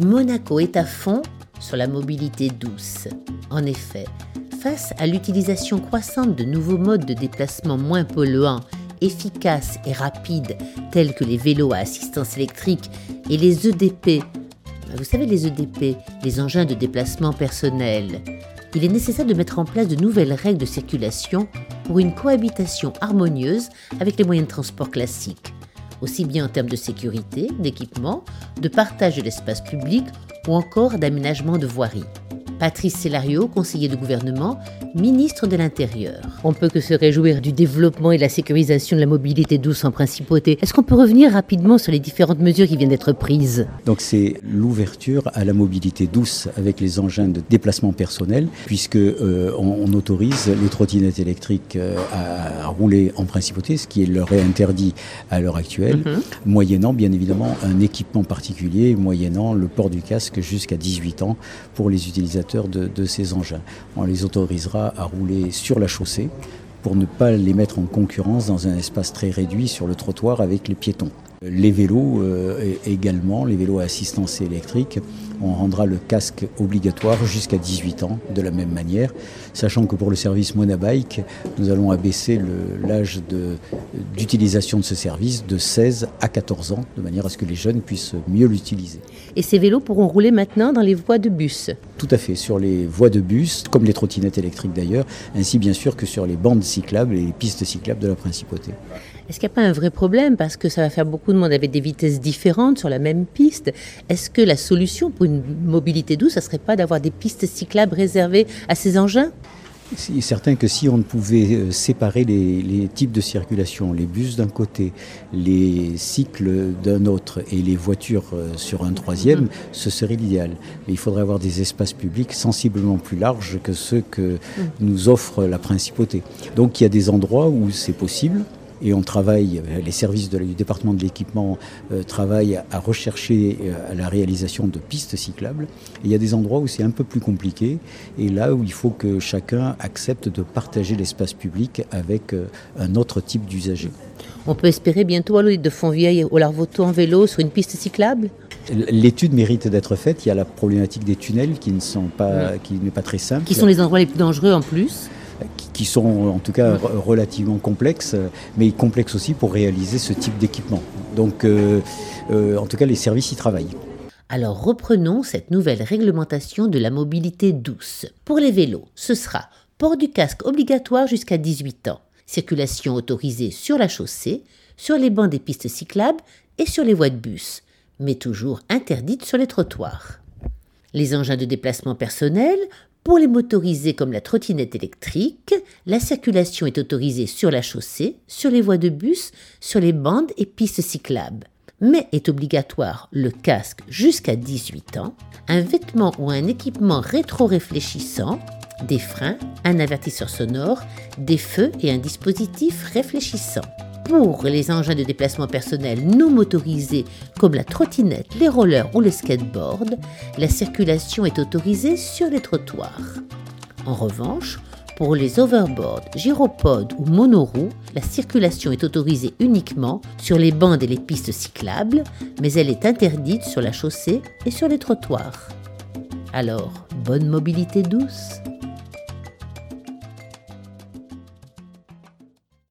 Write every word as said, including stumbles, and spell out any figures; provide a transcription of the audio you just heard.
Monaco est à fond sur la mobilité douce. En effet, face à l'utilisation croissante de nouveaux modes de déplacement moins polluants, efficaces et rapides, tels que les vélos à assistance électrique et les E D P, vous savez les E D P, les engins de déplacement personnel, il est nécessaire de mettre en place de nouvelles règles de circulation pour une cohabitation harmonieuse avec les moyens de transport classiques, aussi bien en termes de sécurité, d'équipement, de partage de l'espace public ou encore d'aménagement de voiries. Patrice Célario, conseiller de gouvernement, ministre de l'Intérieur. On peut que se réjouir du développement et de la sécurisation de la mobilité douce en principauté. Est-ce qu'on peut revenir rapidement sur les différentes mesures qui viennent d'être prises ? Donc c'est l'ouverture à la mobilité douce avec les engins de déplacement personnel, puisque euh, on, on autorise les trottinettes électriques euh, à, à rouler en principauté, ce qui leur est interdit à l'heure actuelle, mm-hmm. moyennant bien évidemment un équipement particulier, moyennant le port du casque jusqu'à dix-huit ans pour les utilisateurs De, de ces engins. On les autorisera à rouler sur la chaussée pour ne pas les mettre en concurrence dans un espace très réduit sur le trottoir avec les piétons. Les vélos euh, également, les vélos à assistance électrique, on rendra le casque obligatoire jusqu'à dix-huit ans de la même manière, sachant que pour le service Monabike, nous allons abaisser le, l'âge de, d'utilisation de ce service de seize à quatorze ans, de manière à ce que les jeunes puissent mieux l'utiliser. Et ces vélos pourront rouler maintenant dans les voies de bus ? Tout à fait, sur les voies de bus, comme les trottinettes électriques d'ailleurs, ainsi bien sûr que sur les bandes cyclables et les pistes cyclables de la principauté. Est-ce qu'il n'y a pas un vrai problème, parce que ça va faire beaucoup de monde avec des vitesses différentes sur la même piste ? Est-ce que la solution pour une mobilité douce, ça ne serait pas d'avoir des pistes cyclables réservées à ces engins ? Il est certain que si on pouvait séparer les, les types de circulation, les bus d'un côté, les cycles d'un autre et les voitures sur un troisième, mmh. ce serait l'idéal. Mais il faudrait avoir des espaces publics sensiblement plus larges que ceux que mmh. nous offre la principauté. Donc il y a des endroits où c'est possible. Et on travaille, les services de, du département de l'équipement euh, travaillent à, à rechercher euh, à la réalisation de pistes cyclables. Et il y a des endroits où c'est un peu plus compliqué et là où il faut que chacun accepte de partager l'espace public avec euh, un autre type d'usager. On peut espérer bientôt aller de Fontvieille au Larvoto en vélo sur une piste cyclable ? L'étude mérite d'être faite. Il y a la problématique des tunnels qui ne sont pas, qui n'est pas très simple. Qui sont les endroits les plus dangereux en plus ? Qui sont en tout cas relativement complexes, mais complexes aussi pour réaliser ce type d'équipement. Donc, euh, euh, en tout cas, les services y travaillent. Alors, reprenons cette nouvelle réglementation de la mobilité douce. Pour les vélos, ce sera port du casque obligatoire jusqu'à dix-huit ans, circulation autorisée sur la chaussée, sur les bancs des pistes cyclables et sur les voies de bus, mais toujours interdite sur les trottoirs. Les engins de déplacement personnel. Pour les motorisés comme la trottinette électrique, la circulation est autorisée sur la chaussée, sur les voies de bus, sur les bandes et pistes cyclables. Mais est obligatoire le casque jusqu'à dix-huit ans, un vêtement ou un équipement rétro-réfléchissant, des freins, un avertisseur sonore, des feux et un dispositif réfléchissant. Pour les engins de déplacement personnel non motorisés comme la trottinette, les rollers ou les skateboards, la circulation est autorisée sur les trottoirs. En revanche, pour les overboards, gyropodes ou monoroues, la circulation est autorisée uniquement sur les bandes et les pistes cyclables, mais elle est interdite sur la chaussée et sur les trottoirs. Alors, bonne mobilité douce ?